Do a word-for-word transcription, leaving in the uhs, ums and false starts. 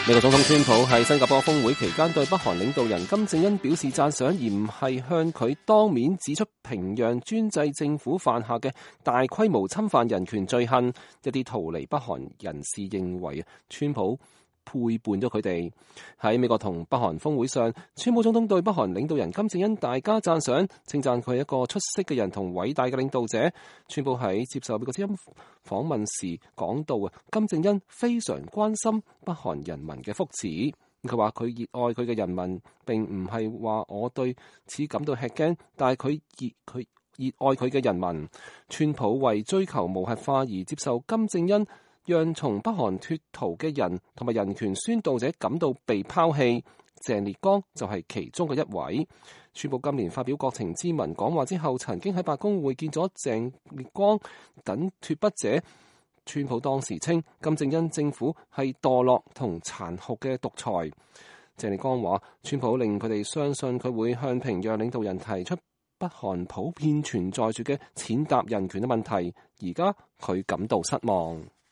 美國總統川普喺新加坡峰會期間對北韓領導人金正恩表示讚賞，而唔係向佢當面指出平壤專制政府犯下嘅大規模侵犯人權罪行。一啲逃離北韓人士認為川普背叛咗佢哋。喺美國同北韓峰會上，川普總統對北韓領導人金正恩大加讚賞，稱讚佢係一個出色嘅人同偉大嘅領導者。川普喺接受美國之音訪問時講到啊，金正恩非常關心北韓人民嘅福祉。佢話佢熱愛佢嘅人民，並唔係話我對此感到吃驚，但係佢熱佢熱愛佢嘅人民。川普為追求無核化而接受金正恩讓從北韓脫逃嘅人同埋人權宣導者感到被拋棄，鄭烈剛就係其中嘅一位。川普今年發表國情咨文講話之後，曾經喺白宮會見咗鄭烈剛等脫北者。川普當時稱金正恩政府係墮落同殘酷嘅獨裁。鄭烈剛話，川普令佢哋相信佢會向平壤領導人提出北韓普遍存在住嘅踐踏人權嘅問題，而家佢感到失望。